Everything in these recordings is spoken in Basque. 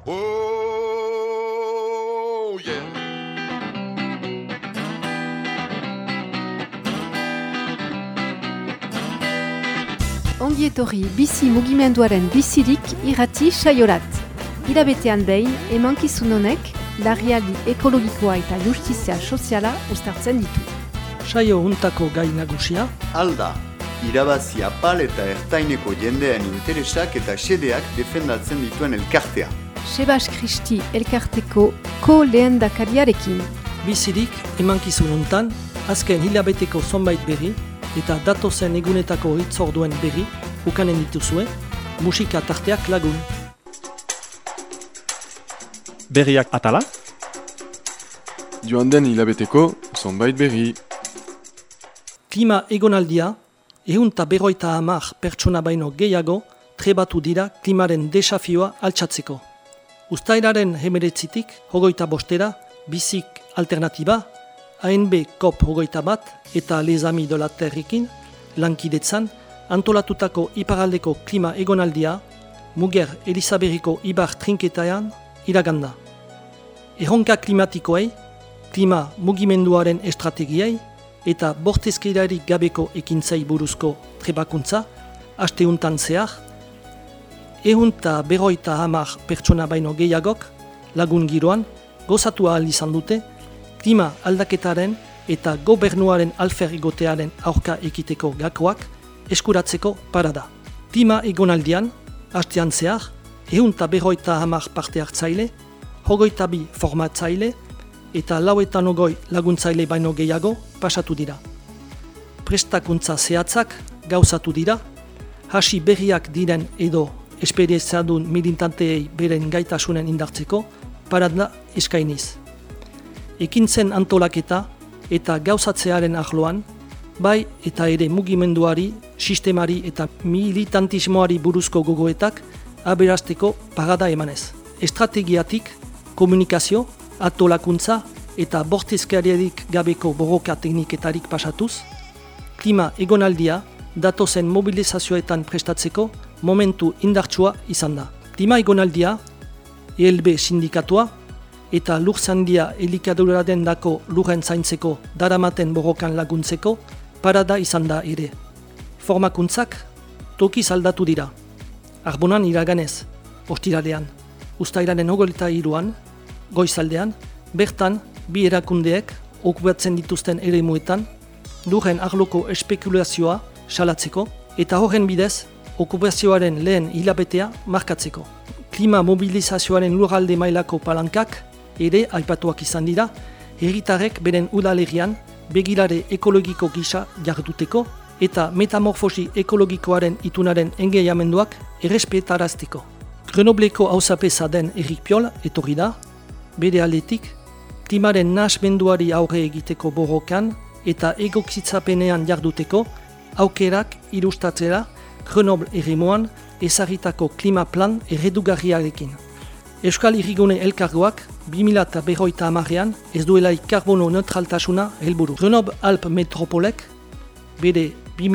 Oh, yeah. Ongi etorri bizi mugimenduaren bizirik irrati saiorat. Hilabetean behin, emankizun honek, larrialdi ekologikoa eta justizia soziala uztartzen ditu. Saio untako gai nagusia Alda, irabazi apal eta ertaineko jendean interesak eta xedeak defendatzen dituen elkartea. Sebas Kristi elkarteko ko-lehendakariarekin. bizirik emankizun hontan, azken hilabeteko zonbait berri eta datozen egunetako hitzorduen berri ukanen dituzue, musika tarteak lagun. Berriak atala? Joan den hilabeteko zonbait berri. Klima egonaldia, 150 pertsona baino gehiago trebatu dira klimaren desafioa altxatzeko. Uztailaren 19tik 25 bizik alternatiba, ANB COP 21 eta Les Amis de la Terrekin lankidetzan antolatutako iparaldeko klima egonaldia Muger Elisaberriko ibar trinketaean iraganda. Erronka klimatikoei, klima mugimenduaren estrategiei eta bortezkerarik gabeko ekintzai buruzko trebakuntza asteuntan zehar, 150 pertsona baino gehiagok lagun giroan gozatu ahal izan dute klima aldaketaren eta gobernuaren alfer egotearen aurka ekiteko gakoak eskuratzeko parada. Klima egonaldian, astean zehar, 150 parte hartzaile, 22 formatzaile eta 49 laguntzaile baino gehiago pasatu dira. Prestakuntza zehatzak gauzatu dira, hasi berriak diren edo esperientzadun militanteei beren gaitasunen indartzeko parada eskainiz. Ekintzen antolaketa eta gauzatzearen arloan, bai eta ere mugimenduari, sistemari eta militantismoari buruzko gogoetak aberasteko parada emanez. Estrategiatik, komunikazio, antolakuntza eta bortezkeriarik gabeko borroka tekniketarik pasatuz, klima egonaldia datozen mobilizazioetan prestatzeko momentu indartsua izan da. Klima egonaldia, ELB sindikatua eta lurzandia elikaduraren dako lurren zaintzeko daramaten borrokan laguntzeko parada izan da ere. Formakuntzak tokiz aldatu dira. Arbonan iraganez, ostiralean, uztailaren 23an, goizaldean, bertan bi erakundeek okupatzen dituzten eremuetan lurren arloko espekulazioa salatzeko eta horren bidez okupazioaren lehen hilabetea markatzeko. Klima mobilizazioaren lurralde mailako palankak ere aipatuak izan dira, herritarrek beren udalerrian begirare ekologiko gisa jarduteko eta metamorfosi ekologikoaren itunaren engaiamenduak errespetarazteko. Grenobleko auzapeza den Erik Piol etorri da, bere aldetik, klimaren nahasmenduari aurre egiteko borrokan eta egokitzapenean jarduteko aukerak ilustratzera Grenoble eremuan ezarritako klima plan eredugarriarekin. Euskal Hirigune elkargoak 2050an ez duelaik karbono neutraltasuna helburu. Grenoble Alp Metropolek bere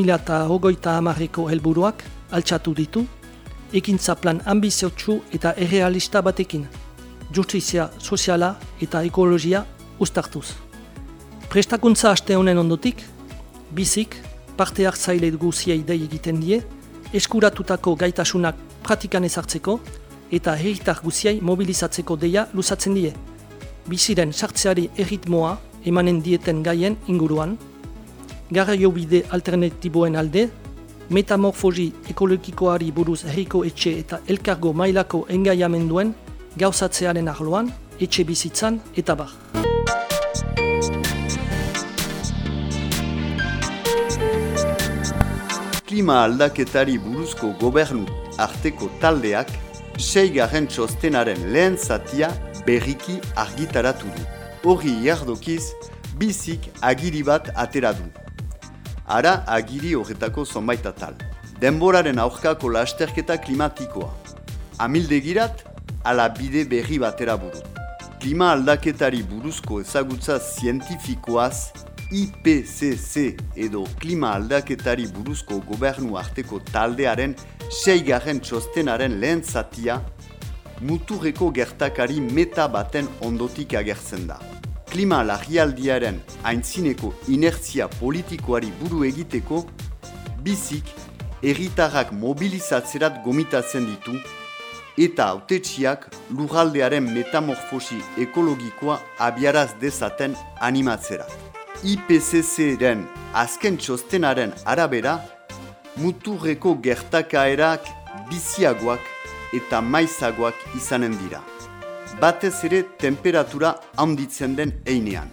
2030eko helburuak altxatu ditu, ekintza plan ambiziotsu eta errealista batekin, justizia soziala eta ekologia uztartuz. Prestakuntza aste honen ondotik, bizik, parte hartzaile guziei dei egiten die, eskuratutako gaitasunak pratikan ezartzeko eta herritar guziei mobilizatzeko deia luzatzen die. Biziren sartzeari erritmoa emanen dieten gaien inguruan, garraiobide alternatiboen alde, metamorfosi ekologikoari buruz herriko etxe eta elkargo mailako engaiamenduen gauzatzearen arloan, etxe bizitzan eta bar. Klima aldaketari buruzko gobernu arteko taldeak 6. txostenaren lehen zatia berriki argitaratu du. Horri jardokiz, bizik agiri bat atera du. Ara agiri horretako zonbait atal. Denboraren aurkako lasterketa klimatikoa. Amildegirat, ala bide berri batera buru. Klima aldaketari buruzko ezagutza zientifikoaz IPCC edo klima aldaketari buruzko gobernu arteko taldearen 6. txostenaren lehen zatia muturreko gertakari meta baten ondotik agertzen da. Klima larrialdiaren aintzineko inertzia politikoari buru egiteko, bizik herritarrak mobilizatzerat gomitatzen ditu eta hautetsiak lurraldearen metamorfosi ekologikoa abiaraz dezaten animatzerat. IPCC-ren azken txostenaren arabera, muturreko gertakaerak biziagoak eta maizagoak izanen dira. Batez ere temperatura handitzen den heinean.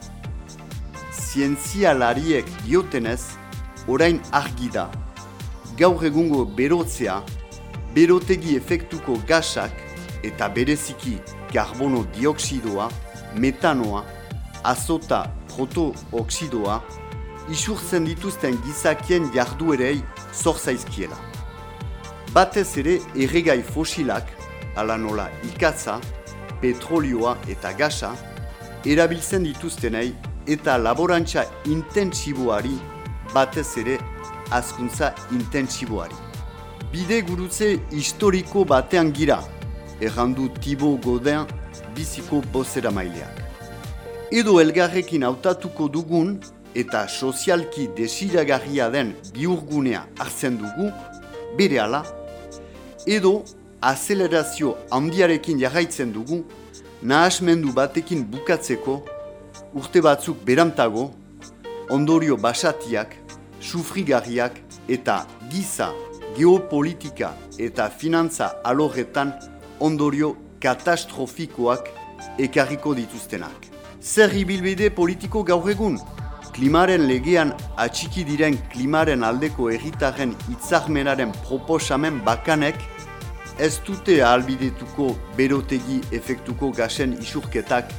Zientzialariek diotenez, orain argi da. Gaur egungo berotzea, berotegi efektuko gasak eta bereziki karbono dioksidoa, metanoa, azota protooxidoa, isurtzen dituzten gizakien jarduerei zor zaizkiela. Batez ere erregai fosilak, ala nola ikatza, petrolioa eta gasa, erabiltzen dituztenei eta laborantza intentsiboari, batez ere hazkuntza intentsiboari. Bide gurutze historiko batean gira, errandu Thibaut Gaudin biziko bozeramaileak. Edo elgarrekin hautatuko dugun eta sozialki desiragarria den bihurgunea hartzen dugu, berehala, edo azelerazio handiarekin jarraitzen dugu, nahasmendu batekin bukatzeko, urte batzuk berantago, ondorio basatiak, sufrigarriak eta giza, geopolitika eta finantza alorretan ondorio katastrofikoak ekarriko dituztenak. Zer ibilbide politiko gaur egun? Klimaren legean atxiki diren klimaren aldeko herritarren hitzarmenaren proposamen bakanek ez dute ahalbidetuko berotegi efektuko gasen isurketak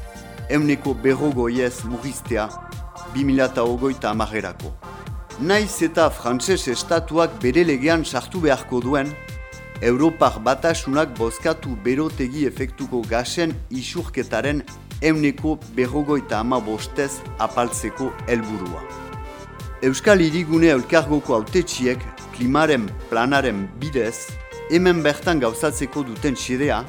150 murriztea 2030-erako. Naiz eta frantses estatuak bere legean sartu beharko duen, Europar Batasunak bozkatu berotegi efektuko gasen isurketaren 150 apaltzeko helburua. Euskal Hirigune Elkargoko hautetsiek klimaren planaren bidez hemen bertan gauzatzeko duten xedea,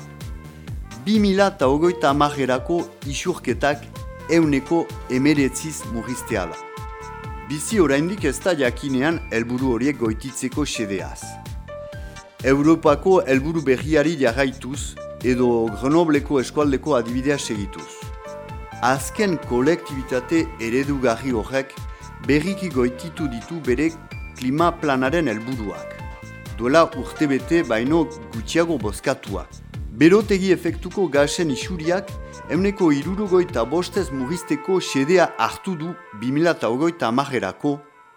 2030-erako isurketak 119 murriztea da. Bizi oraindik ez da jakinean helburu horiek goititzeko xedeaz. Europako helburu berriari jarraituz edo Grenobleko eskualdeko adibidea segituz. Azken kolektibitate eredugarri horrek berriki goititu ditu bere klima planaren helburuak. Duela urtebete baino gutxiago bozkatuak. Berotegi efektuko gasen isuriak 165 murrizteko xedea hartu du 2030-erako,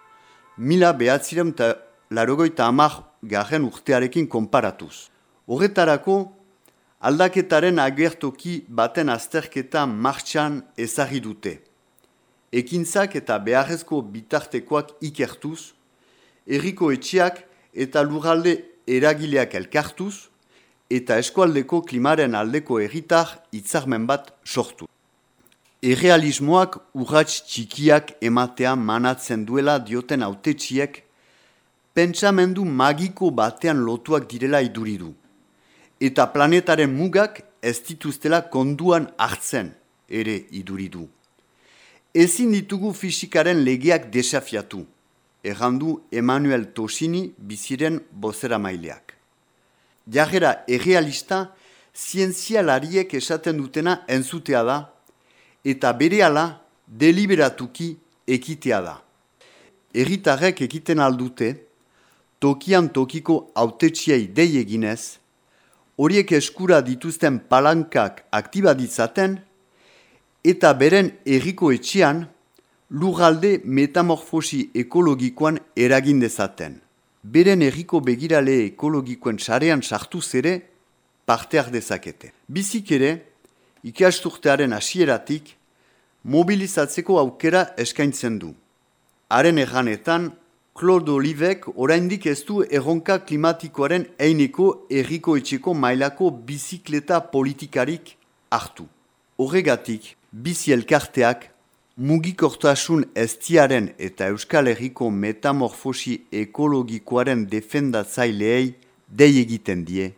1980 urtearekin konparatuz. Horretarako, aldaketaren agertoki baten azterketa martxan ezarri dute. Ekintzak eta beharrezko bitartekoak ikertuz, herriko etxeak eta lurralde eragileak elkartuz, eta eskualdeko klimaren aldeko herritar hitzarmen bat sortu. Errealismoak urrats txikiak ematea manatzen duela dioten hautetsiek, pentsamendu magiko batean lotuak direla iduridu. Eta planetaren mugak ez dituztela konduan hartzen ere iduridu. Ezin ditugu fisikaren legeak desafiatu, errandu Emmanuel Tosini biziren bozeramaileak. Jarrera errealista, zientzialariek esaten dutena entzutea da, eta berehala deliberatuki ekitea da. Herritarrek ekiten aldute, tokian tokiko hautetsiei dei eginez, horiek eskura dituzten palankak aktibaditzaten, eta beren herriko etxean lurralde metamorfosi ekologikoan eragin dezaten. Beren herriko begirale ekologikoen sarean sartuz ere parte har dezakete. Bizik ere, ikasturtearen hasieratik mobilizatzeko aukera eskaintzen du. Haren erranetan, Claude Olivek oraindik ez du erronka klimatikoaren eineko herriko etxeko mailako bizikleta politikarik hartu. Horregatik, bizi elkarteak mugikortasun eztiaren eta Euskal Herriko metamorfosi ekologikoaren defendatzaileei dei egiten die,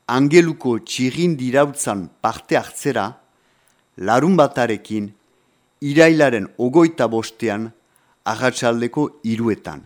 Angeluko txirrindirautzan parte hartzera, larunbatarekin, irailaren 25 arratsaldeko 3:00.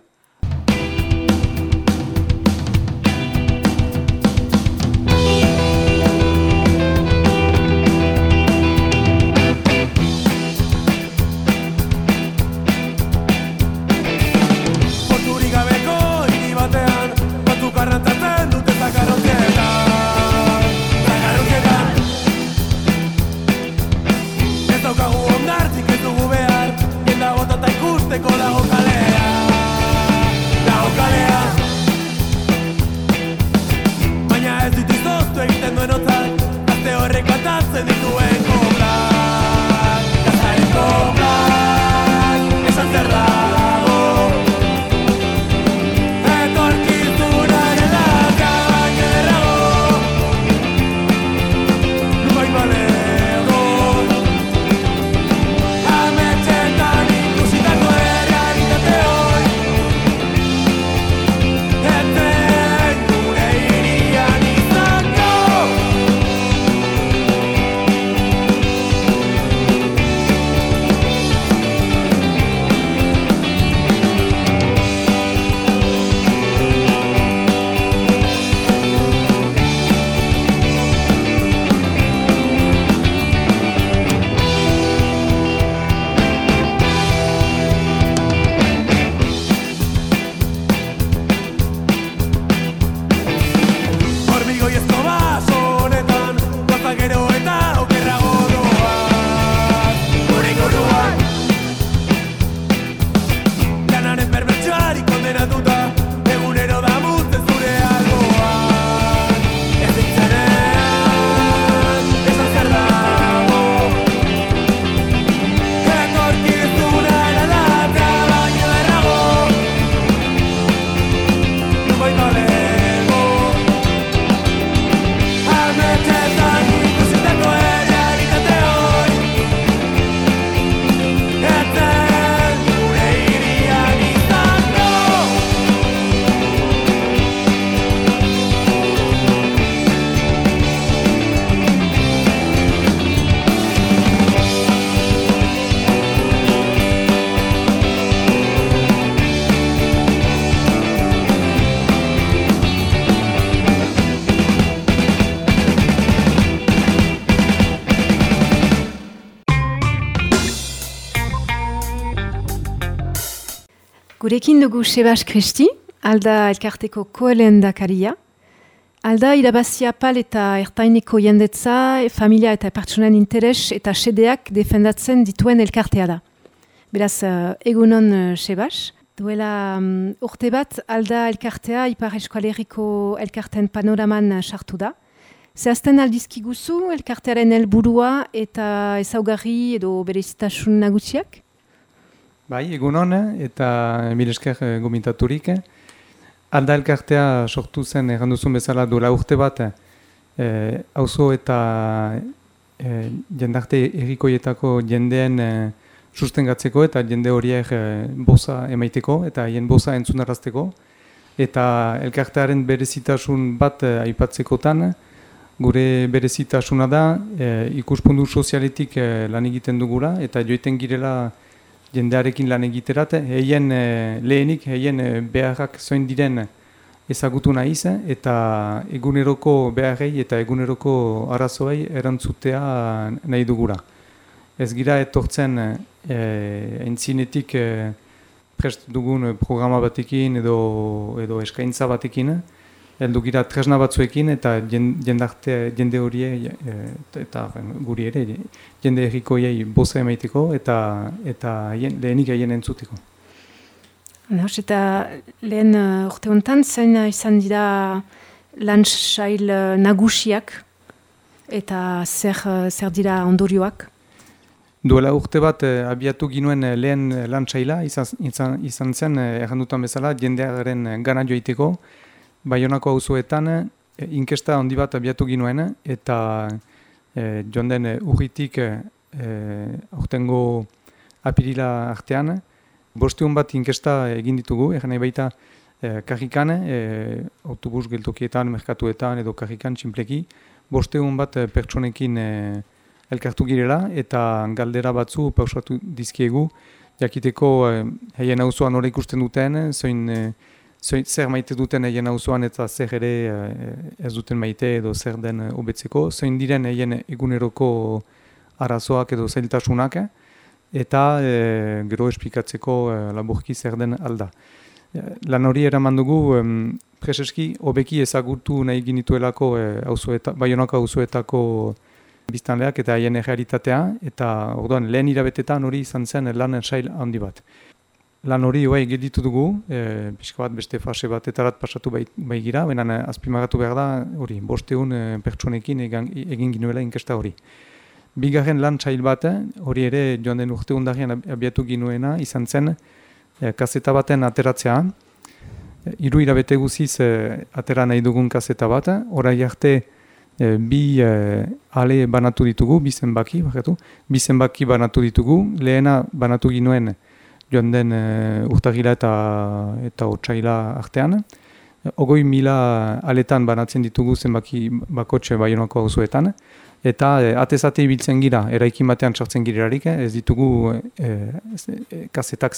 Gurekin dugu Sebas Kristi, alda elkarteko koelendakaria. Alda irabazia pal eta ertaineko jendetza, familia eta pertsonen interes eta sedeak defendatzen dituen elkartea da. Beraz, egunon Sebas. Duela urte bat, alda elkartea Ipar Eskualerriko elkarten panoraman sartu da. Zehazten aldizkiguzu elkartearen helburua eta ezaugarri edo berezitasun nagusiak? Bai, egunon eta mil esker gomintaturik. Alda elkartea sortu zen erranduzun bezala duela urte bat auzo eta jendarte errikoietako jendeen sustengatzeko eta jende horiek boza emaiteko eta haien boza entzunarazteko. Eta elkartearen berezitasun bat aipatzekotan, gure berezitasuna da ikuspuntu sozialetik lan egiten dugula eta joiten girela jendearekin lan egiterat, lehenik beharrak zoin diren ezagutu nahiz, eta eguneroko beharrei eta eguneroko arazoei erantzutea nahi dugura. Ez gira etortzen aintzinetik prest dugun programa batekin edo eskaintza batekin, heldu gira tresna batzuekin eta jende horie eta guri ere jende errikoiei boza emaiteko eta lehenik haien entzuteko. Eta lehen urte honetan zein izan dira lan sail nagusiak eta zer dira ondorioak? Duela urte bat abiatu ginuen lehen lan saila izan zen errandutan bezala jendearen gana joiteko. Baionako auzoetan inkesta handi bat abiatu ginuen eta joan den urritik aurtengo apirila artean 500 bat inkesta egin ditugu, nahi baita karrikan, autobus geltokietan, merkatuetan edo karrikan txinpleki, 500 bat pertsonekin elkartu girela eta galdera batzu pausatu dizkiegu, jakiteko heien auzoan nola ikusten duten, zer maite duten heien auzoan eta zer ere ez duten maite edo zer den hobetzeko, zein diren heien eguneroko arazoak edo zailtasunak, eta gero esplikatzeko laburki zer den alda. Lan hori eraman dugu, preseski, hobeki ezagutu nahi ginituelako Baionako auzoetako biztanleak eta haien realitatea, eta orduan lehen irabetetan hori izan zen lan sail handi bat. Lan hori gelditu dugu, pixka bat beste fase batetarat pasatu bai gira, baina azpimagatu behar da hori, 500 pertsonekin egin ginuela inkesta hori. Bigarren lan sail bat, hori ere joan den urte undarrian abiatu ginuena, izan zen kaseta baten ateratzea. 3 hilabete guziz atera nahi dugun kaseta bat, orai arte bi ale banatu ditugu, bi zenbaki banatu ditugu, lehena banatu ginuen joan den urtagila eta otsaila artean. 20.000 aletan banatzen ditugu zenbaki bakotxe Baionako auzoetan, eta atezate ibiltzen gira, eraikin batean sartzen girelarik, ez ditugu kasetak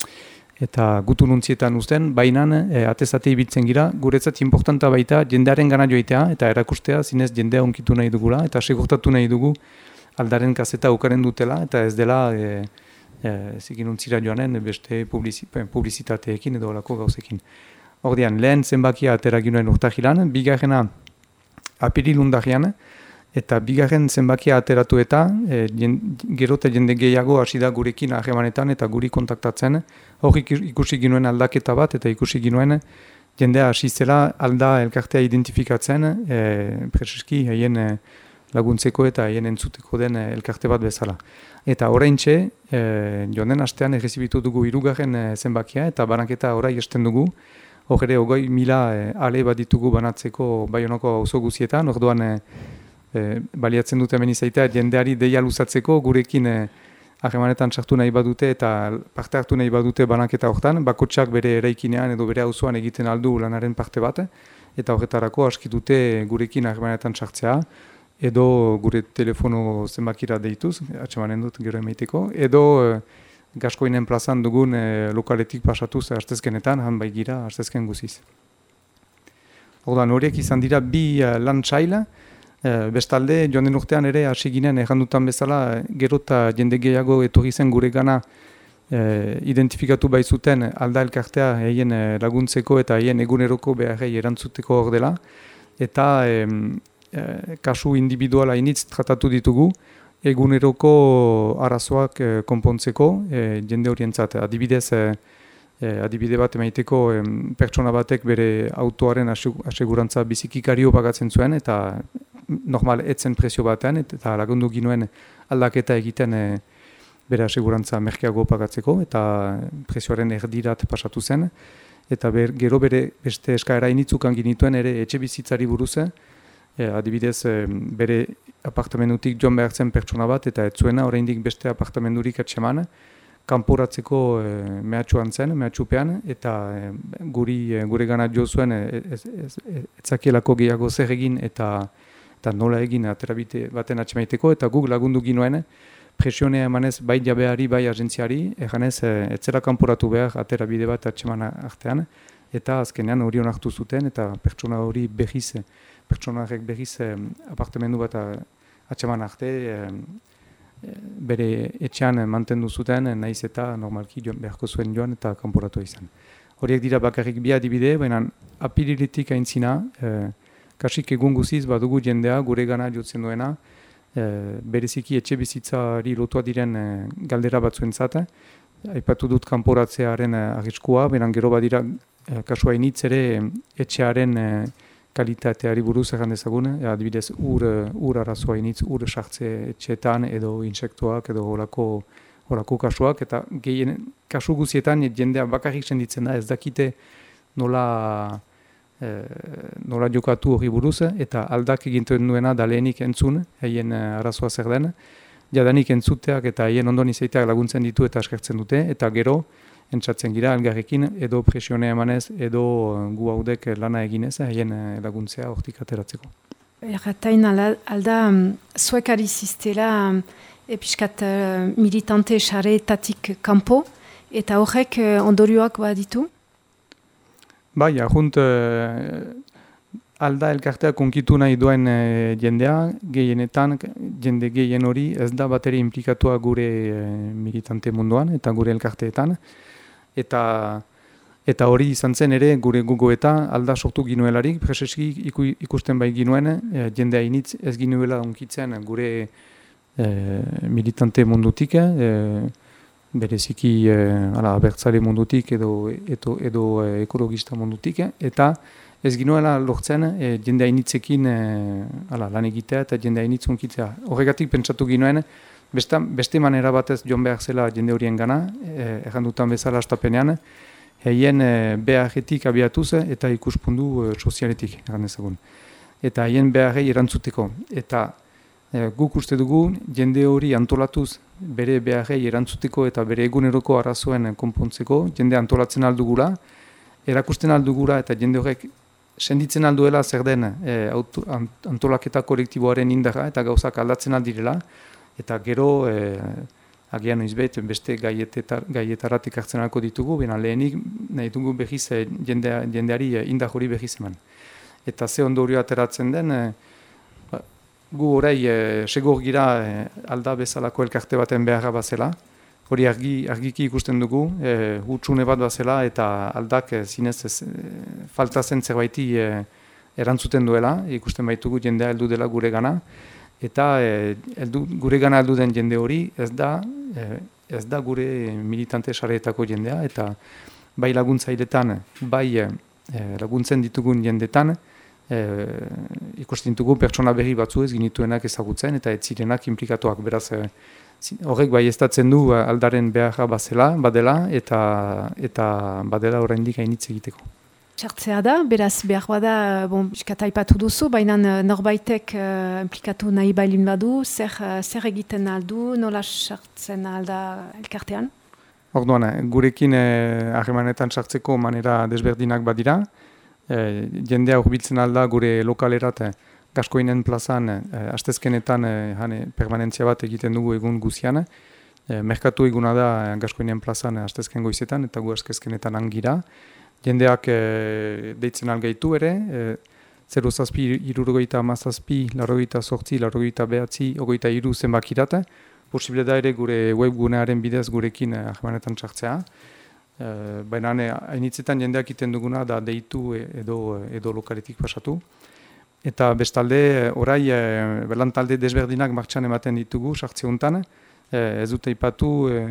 eta gutununtzietan uzten, baina atezate ibiltzen gira, guretzat importanta baita jendearen gana joitea eta erakustea zinez jendea onkitu nahi dugula, eta segurtatu nahi dugu aldaren kaseta ukaren dutela, eta ez dela zikinuntzira joanen beste publizitateekin edo olako gauzekin. Ordean, lehen zenbakia atera ginoen urtahilan, bigarrena apirilundarrian, eta bigarren zenbakia ateratu eta gero eta jende gehiago hasi da gurekin harremanetan eta guri kontaktatzen. Hor ikusi ginuen aldaketa bat eta ikusi ginuen jendea hasi zela alda elkartea identifikatzen, preseski haien laguntzeko eta haien entzuteko den elkarte bat bezala. Eta oraintxe, joan den astean errezibitu dugu 3. Zenbakia eta banaketa orai esten dugu. Hor ere 20.000 ale bat ditugu banatzeko Baionako auzo guzietan, orduan baliatzen dute hemen izaitea jendeari deia luzatzeko gurekin harremanetan sartu nahi badute eta parte hartu nahi badute banaketa hortan, bakotsak bere eraikinean edo bere auzoan egiten aldu lanaren parte bat, eta horretarako aski dute gurekin harremanetan sartzea, edo gure telefono zenbakira deituz, atsemanen dut gero emaiteko, edo Gaskoinen plazan dugun lokaletik pasatuz astezkenetan, han bai gira astezken guziz. Orduan horiek izan dira bi lan saila, bestalde, joan den urtean ere hasi ginen errandutan bezala, gero eta jende gehiago etorri zen gure gana identifikatu baizuten alda elkartea haien laguntzeko eta haien eguneroko beharrei erantzuteko hor dela, eta kasu individuala initz tratatu ditugu, eguneroko arazoak konpontzeko jende horientzat. Adibide bat emaiteko pertsona batek bere autoaren asegurantza bizikikario pagatzen zuen eta normal etzen prezio batean eta lagundu ginuen aldaketa egiten bere asegurantza merkeago pagatzeko eta prezioaren erdirat pasatu zen. Eta gero bere beste eskaera initzukan ginituen ere etxe bizitzari buruz, adibidez bere apartamentutik joan behar zen pertsona bat eta ez zuena oraindik beste apartamenturik atseman, kanporatzeko mehatxuan zen, mehatxupean, eta gure gana jo zuen etzakielako gehiago zer egin eta nola egin aterabite baten atxemaiteko, eta guk lagundu ginuen presionea emanez bai jabeari, bai agentziari, eganez etzera kanporatu behar aterabide bat atxeman artean, eta azkenean hori onartu zuten, eta pertsona hori pertsonarek berriz apartamentu bat atxeman arte, bere etxean mantendu zuten, nahiz eta normalki beharko zuen joan eta kanporatu izan. Horiek dira bakarrik bi adibide, baina apiriletik aintzina, kasik egun guziz badugu jendea gure gana jotzen duena, bereziki etxe bizitzari lotua diren galdera batzuentzat, aipatu dut kanporatzearen arriskua, baina gero badira kasua initz ere etxearen kalitateari buruz egan dezagun, adibidez ur arazoa initz, ur sartze etxeetan edo insektoak edo horako kasuak, eta kasu guzietan jendea bakarrik senditzen da, ez dakite nola jokatu hori buruz, eta aldak egiten duena da lehenik entzun, haien arazoa zer den, jadanik entzuteak eta haien ondon izaiteak laguntzen ditu eta eskertzen dute, eta gero entzatzen gira elgarrekin, edo presionea emanez, edo gu haudek lana eginez, haien laguntzea hortik ateratzeko. Erratain alda, zuek ari ziztela piskat militante xaretatik kanpo, eta horrek ondorioak baditu? Bai, ahunt alda elkartea konkitu nahi duen jendea, gehienetan, jende gehien hori ez da bateri implikatua gure militante munduan eta gure elkarteetan. Eta hori izan zen ere gure gogoeta alda sortu ginuelarik, preseski ikusten bai ginuen, jendea initz ez ginuela onkitzen gure militante mundutik, bereziki abertzale mundutik edo ekologista mundutik, eta ez ginuela lortzen jendea initzekin lan egitea eta jendea initz onkitzea. Horregatik pentsatu ginuen, beste manera batez joan behar zela jende horien gana, errandutan bezala astapenean, haien beharretik abiatuz eta ikuspundu sozialetik, errandezagun. Eta haien beharrei erantzuteko. Eta guk uste dugu jende hori antolatuz bere beharrei erantzuteko eta bere eguneroko arazoen konpontzeko, jende antolatzen aldugula, erakusten aldugula eta jende horrek senditzen alduela zer den antolaketa kolektiboaren indarra eta gauzak aldatzen aldirela, eta gero agian noizbait beste gaietarat ekartzen alko ditugu, baina lehenik nahi dugu behiz jendeari indar hori behiz eman. Eta ze ondorio ateratzen den, gu orai segur gira alda bezalako elkarte baten beharra bazela, hori argiki ikusten dugu, hutsune bat bazela eta aldak zinez falta zen zerbaiti erantzuten duela, ikusten baitugu jendea heldu dela gure gana, eta gure gana heldu den jende hori ez da gure militante sareetako jendea, eta bai laguntzailetan, bai laguntzen ditugun jendetan, ikusten ditugu pertsona berri batzu ez ginituenak ezagutzen eta ez zirenak implikatuak, beraz horrek bai estatzen du aldaren beharra badela eta badela oraindik hainitz egiteko. Sartzea da, beraz behar bada, biskata aipatu duzu, baina norbaitek implikatu nahi bailin badu, zer egiten aldu, nola sartzen alda elkartean? Orduan, gurekin harremanetan sartzeko manera desberdinak badira, jendea hurbiltzen alda gure lokalerat Gaskoinen plazan, astezkenetan permanentzia bat egiten dugu egun guzian. Merkatu eguna da Gaskoinen plazan astezken goizetan eta gu astezkenetan angira. Jendeak deitzen algaitu ere, 0-7-67-68-89 zenbakirat. Posible da ere gure webgunearen bidez gurekin harremanetan sartzea. Baina hainitzetan jendeak iten duguna da deitu edo lokaletik pasatu. Eta bestalde, orai, belantalde desberdinak martxan ematen ditugu, sartze honetan. Ez dute ipatu,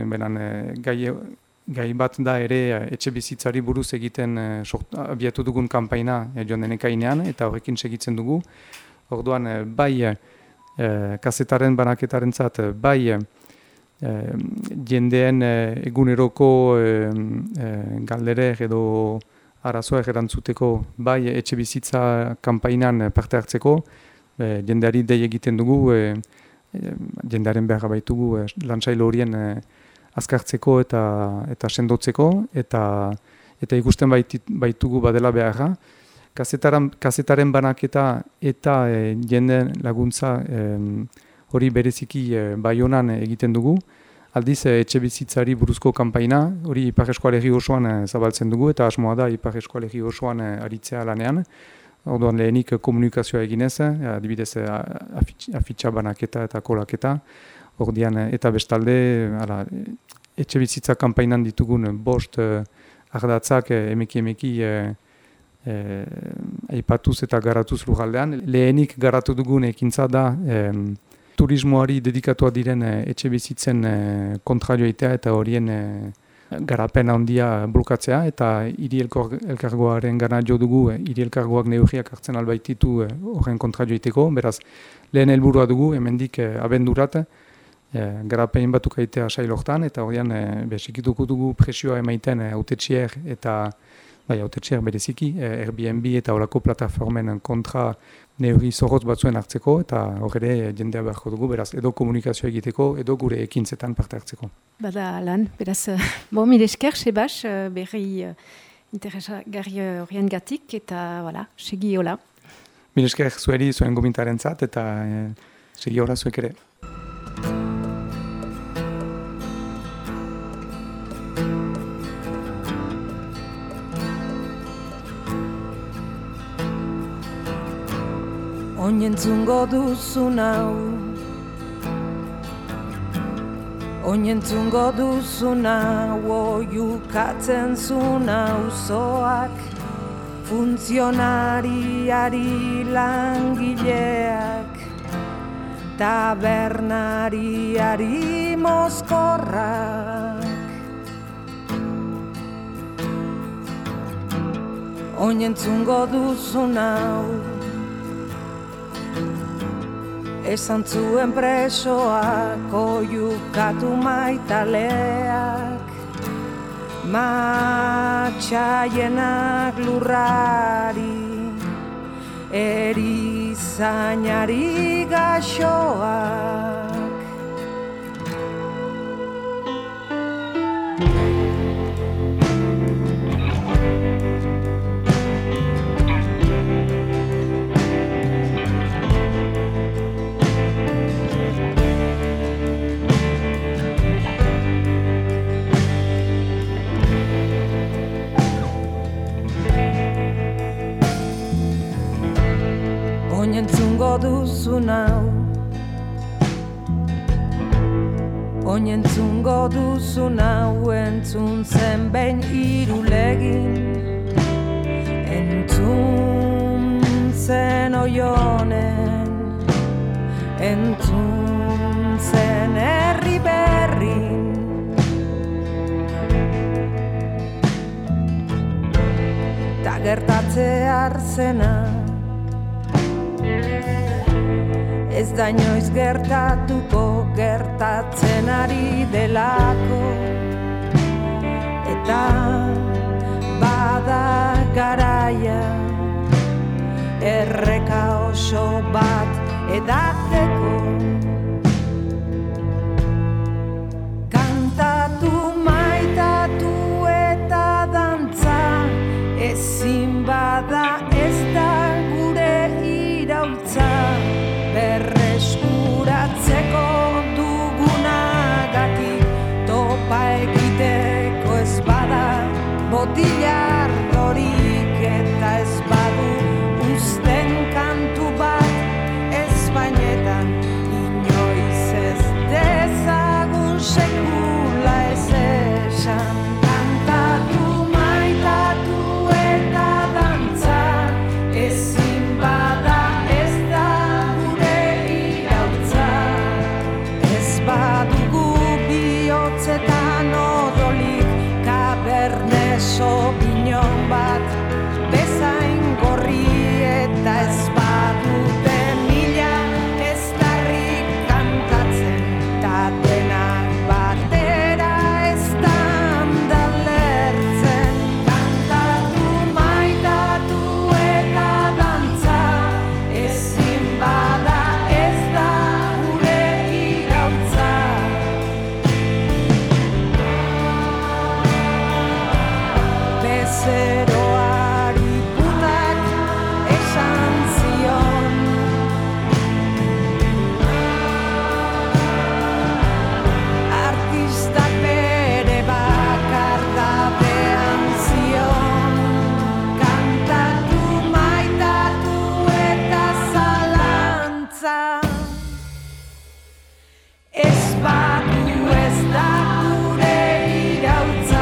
gai bat da ere etxe bizitzari buruz egiten abiatu dugun kanpaina joan den ekainean, eta horrekin segitzen dugu. Orduan, bai kazetaren banaketarentzat, bai jendeen eguneroko galderer edo arazoak erantzuteko, bai etxe bizitza kanpainan parte hartzeko, jendeari dei egiten dugu, jendearen beharra baitugu lantsailo horien azkartzeko eta sendotzeko, eta ikusten baitugu badela beharra. Kazetaren banaketa eta jendeen laguntza hori bereziki Baionan egiten dugu. Aldiz, etxe bizitzari buruzko kanpaina, hori Ipar Eskualegi osoan zabaltzen dugu, eta asmoa da Ipar Eskualegi osoan aritzea lanean. Orduan lehenik komunikazioa eginez, adibidez afitxa banaketa eta kolaketa. Orduan, eta bestalde, etxe bizitza kanpainan ditugun 5 ardatzak emeki aipatuz eta garatuz lujaldean. Lehenik garatu dugun ekintza da, turismoari dedikatua diren etxe bizitzen kontra joitea eta horien garapen handia blokatzea, eta hiri elkargoaren gana jo dugu, hiri elkargoak neurriak hartzen albaititu horren kontra joiteko, beraz lehen helburua dugu, hemendik abendurat, garapen batuk aitea sail hortan, eta horrean besikituko dugu presioa emaiten hautetsier eta bai, hautetxeak bereziki, Airbnb eta horako plataformen kontra neurri zorrotz batzuen hartzeko, eta hor ere jendea beharko dugu, beraz, edo komunikazioa egiteko, edo gure ekintzetan parte hartzeko. Bada lan, beraz, mile esker, Sebas, berri interesgarri horien gatik, eta, voilà, segi hola. Mile esker zueri, zuen gomintaren zat, eta segi hola zuek ere. Oinentzungo duzun hau, oinentzungo duzun hau, oiukatzen zun auzoak, funtzionariari langileak, tabernariari mozkorrak. Oinentzungo duzun hau, esan zuen presoak, oiukatu maitaleak, matxaienak lurrari, erizainari gaxoak. Oinentzungo duzun hau, oinentzungo duzun hau, entzun zen behin irulegin, entzun zen oionen, entzun zen herri berrin. Ta gertatze arzena, ez da inoiz gertatuko, gertatzen ari delako, eta bada garaia, erreka oso bat edateko. Kantatu, maitatu eta dantza, ezin bada ez da gure iraultza. Berreskuratzeko dugunagatik, topa egiteko ez bada botilar dorik, eta ez badu uzten kantu bat Espainetan, inoiz ez dezagun sekula ez esan. Kantatu, maitatu eta dantza, ezin bada bihotzetan odolik, Cabernet Sauvignon bat, bezain gorri eta ez badute mila ez darrik kantatzen, ta denak batera ez da lertzen. Kantatu, maitatu eta dantza, ezin bada ez da gure iraultza. Bezeroari putak esan zion, artistak bere bakardadean zion. Kantatu, maitatu eta zalantza, ez badu ez da gure iraultza.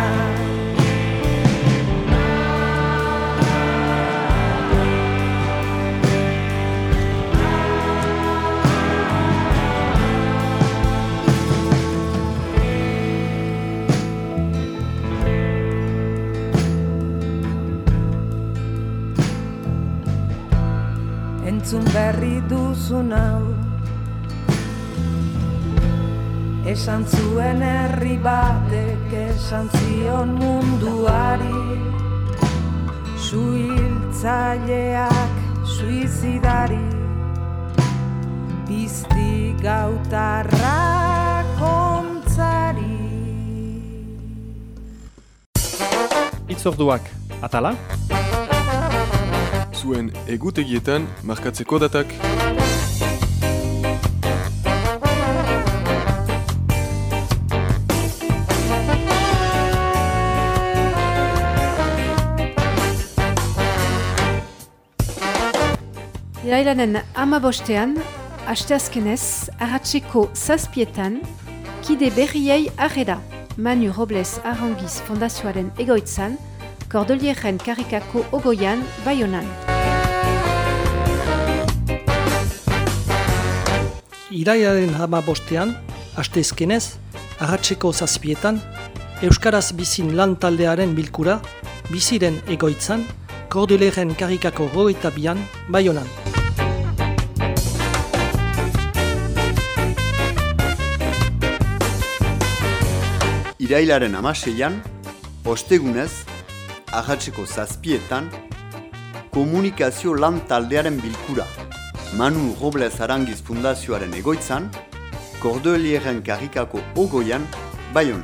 Entzun berri duzun hau, esan zuen herri batek, esan zion munduari, Suhiltzaileak suizidari, pizti gautarrak ontzari. Itzorduak atala? Zuen egutegietan markatzeko datak. Irailaren 15ean, asteazkenez, arratseko 7etan, kide berriei harrera, Manu Robles Arangiz Fondazioaren egoitzan, Kordelieren karikako ogoian, Baionan. Irailaren 15ean, asteazkenez, arratseko 7etan, Euskaraz bizin lan taldearen bilkura, biziren egoitzan, Kordelieren karikako 22an, Baionan. Irailaren 16ean, ostegunez, arratseko 7etan, komunikazio lan taldearen bilkura, Manu Robles Arangiz Fundazioaren egoitzan, Kordelieren karikako ogoian, Baionan.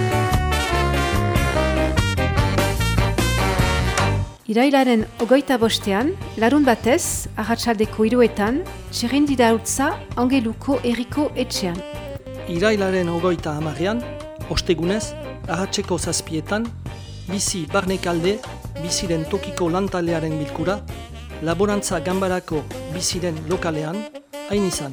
Irailaren 25ean, larun batez, arratsaldeko 3etan, txerrindira utza Angeluko Herriko etxean. Irailaren 30ean, ostegunez, arratseko 7etan, bizi barnekalde, biziren tokiko lantaldearen bilkura, laborantza ganbarako biziren lokalean, hain izan.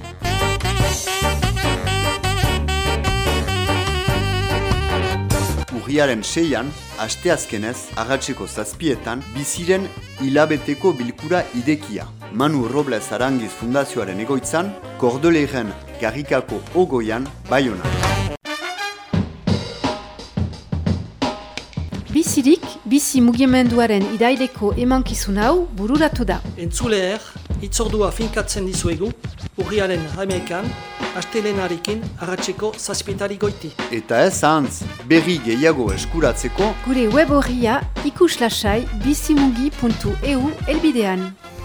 Urriaren 6ean, asteazkenez, arratseko 7etan, biziren hilabeteko bilkura idekia. Manu Robles Arangiz Fundazioaren egoitzan, Kordelieren karikako ogoian, Baionan. Bizirik, bizi mugimenduaren iraileko emankizun hau bururatu da. Entzuleer, itzordua finkatzen dizuegu, urriaren 11ean, astelenarekin arratseko 7etari goiti. Eta ez ahantz, berri gehiago eskuratzeko, Gure web horria ikuslasai bizimugi.eu elbidean.